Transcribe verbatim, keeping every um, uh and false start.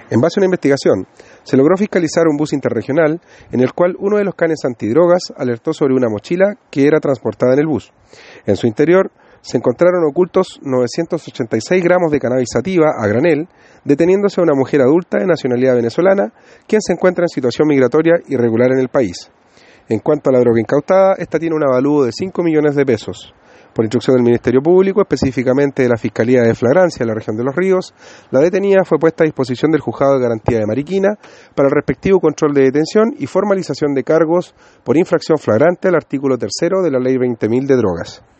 En base a una investigación, se logró fiscalizar un bus interregional en el cual uno de los canes antidrogas alertó sobre una mochila que era transportada en el bus. En su interior se encontraron ocultos novecientos ochenta y seis gramos de cannabis sativa a granel, deteniéndose a una mujer adulta de nacionalidad venezolana, quien se encuentra en situación migratoria irregular en el país. En cuanto a la droga incautada, esta tiene un avalúo de cinco millones de pesos. Por instrucción del Ministerio Público, específicamente de la Fiscalía de Flagrancia de la región de Los Ríos, la detenida fue puesta a disposición del Juzgado de Garantía de Mariquina para el respectivo control de detención y formalización de cargos por infracción flagrante al artículo tercero de la Ley veinte mil de drogas.